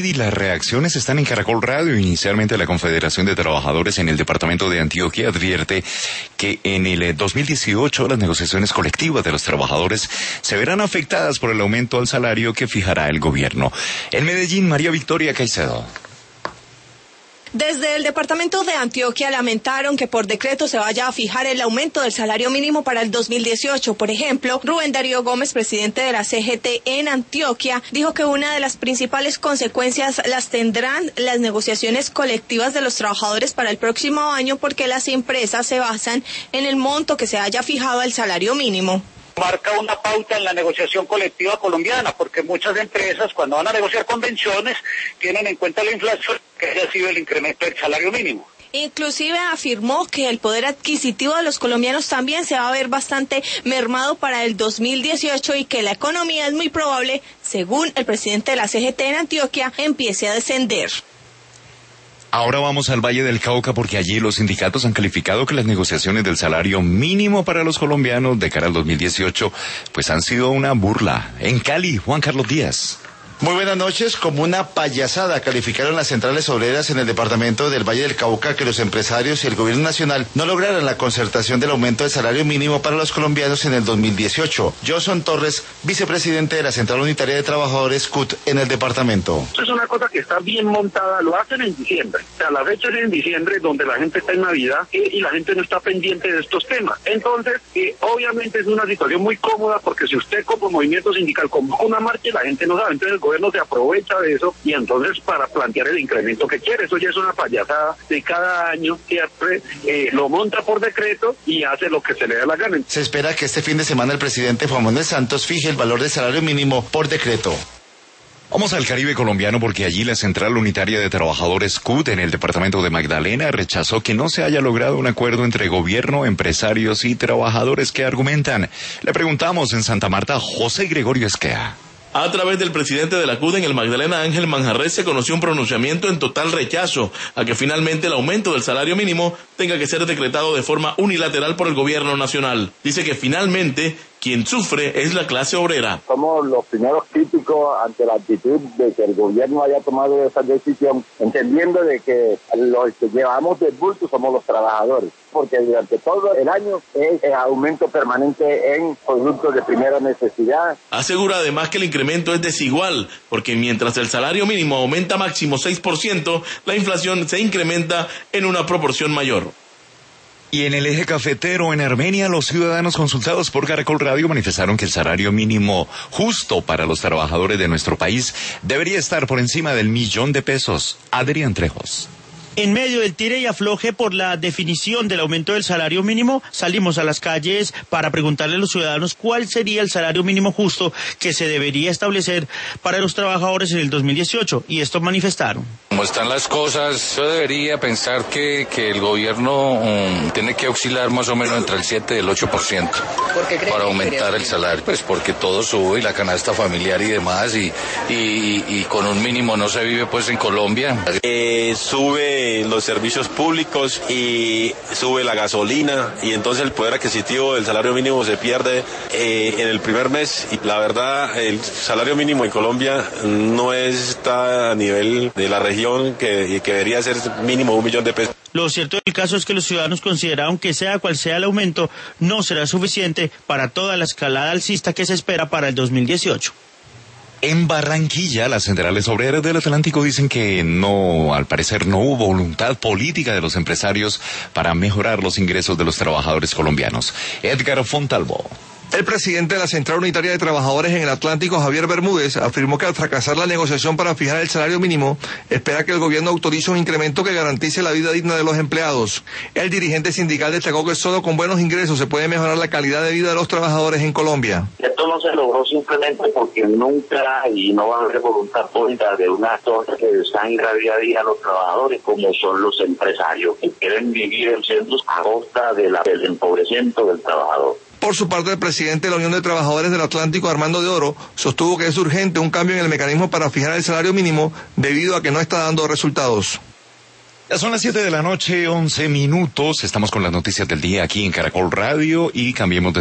Y las reacciones están en Caracol Radio. Inicialmente la Confederación de Trabajadores en el departamento de Antioquia advierte que en el 2018 las negociaciones colectivas de los trabajadores se verán afectadas por el aumento al salario que fijará el gobierno. En Medellín, María Victoria Caicedo. Desde el departamento de Antioquia lamentaron que por decreto se vaya a fijar el aumento del salario mínimo para el 2018. Por ejemplo, Rubén Darío Gómez, presidente de la CGT en Antioquia, dijo que una de las principales consecuencias las tendrán las negociaciones colectivas de los trabajadores para el próximo año, porque las empresas se basan en el monto que se haya fijado al salario mínimo. Marca una pauta en la negociación colectiva colombiana, porque muchas empresas cuando van a negociar convenciones tienen en cuenta la inflación, que haya sido el incremento del salario mínimo. Inclusive afirmó que el poder adquisitivo de los colombianos también se va a ver bastante mermado para el 2018 y que la economía es muy probable, según el presidente de la CGT en Antioquia, empiece a descender. Ahora vamos al Valle del Cauca, porque allí los sindicatos han calificado que las negociaciones del salario mínimo para los colombianos de cara al 2018 pues han sido una burla. En Cali, Juan Carlos Díaz. Muy buenas noches. Como una payasada calificaron las centrales obreras en el departamento del Valle del Cauca que los empresarios y el gobierno nacional no lograran la concertación del aumento del salario mínimo para los colombianos en el 2018. Johnson Torres, vicepresidente de la Central Unitaria de Trabajadores CUT en el departamento. Esto es una cosa que está bien montada, lo hacen en diciembre. O sea, la fecha es en diciembre, donde la gente está en Navidad y la gente no está pendiente de estos temas. Entonces, obviamente es una situación muy cómoda, porque si usted como movimiento sindical convoca una marcha, la gente no sabe. Entonces el gobierno se aprovecha de eso y entonces para plantear el incremento que quiere. Eso ya es una payasada de cada año, siempre lo monta por decreto y hace lo que se le da la gana. Se espera que este fin de semana el presidente Juan Manuel Santos fije el valor del salario mínimo por decreto. Vamos al Caribe colombiano, porque allí la Central Unitaria de Trabajadores CUT en el departamento de Magdalena rechazó que no se haya logrado un acuerdo entre gobierno, empresarios y trabajadores que argumentan. Le preguntamos en Santa Marta a José Gregorio Esquea. A través del presidente de la CUT en el Magdalena, Ángel Manjarres, se conoció un pronunciamiento en total rechazo a que finalmente el aumento del salario mínimo tenga que ser decretado de forma unilateral por el gobierno nacional. Dice que finalmente quien sufre es la clase obrera. Somos los primeros críticos ante la actitud de que el gobierno haya tomado esa decisión, entendiendo de que los que llevamos del bulto somos los trabajadores, porque durante todo el año es el aumento permanente en productos de primera necesidad. Asegura además que el incremento es desigual, porque mientras el salario mínimo aumenta máximo 6%, la inflación se incrementa en una proporción mayor. Y en el eje cafetero en Armenia, los ciudadanos consultados por Caracol Radio manifestaron que el salario mínimo justo para los trabajadores de nuestro país debería estar por encima del $1.000.000. Adrián Trejos. En medio del tire y afloje por la definición del aumento del salario mínimo, salimos a las calles para preguntarle a los ciudadanos cuál sería el salario mínimo justo que se debería establecer para los trabajadores en el 2018, y esto manifestaron. Como están las cosas, yo debería pensar que el gobierno tiene que oscilar más o menos entre el 7 y el 8% para aumentar el salario. Pues porque todo sube y la canasta familiar y demás, y con un mínimo no se vive pues en Colombia. Sube los servicios públicos y sube la gasolina, y entonces el poder adquisitivo del salario mínimo se pierde en el primer mes, y la verdad el salario mínimo en Colombia no está a nivel de la región que debería ser mínimo $1.000.000. Lo cierto del caso es que los ciudadanos consideraron que sea cual sea el aumento, no será suficiente para toda la escalada alcista que se espera para el 2018. En Barranquilla, las centrales obreras del Atlántico dicen que al parecer no hubo voluntad política de los empresarios para mejorar los ingresos de los trabajadores colombianos. Edgar Fontalvo. El presidente de la Central Unitaria de Trabajadores en el Atlántico, Javier Bermúdez, afirmó que al fracasar la negociación para fijar el salario mínimo, espera que el gobierno autorice un incremento que garantice la vida digna de los empleados. El dirigente sindical destacó que solo con buenos ingresos se puede mejorar la calidad de vida de los trabajadores en Colombia. Esto no se logró simplemente porque nunca y no va a haber voluntad política de una cosa que desangra día a día a los trabajadores, como son los empresarios, que quieren vivir siendo a costa del empobrecimiento del trabajador. Por su parte, el presidente de la Unión de Trabajadores del Atlántico, Armando de Oro, sostuvo que es urgente un cambio en el mecanismo para fijar el salario mínimo debido a que no está dando resultados. Ya son las 7 de la noche, 11 minutos. Estamos con las noticias del día aquí en Caracol Radio y cambiemos de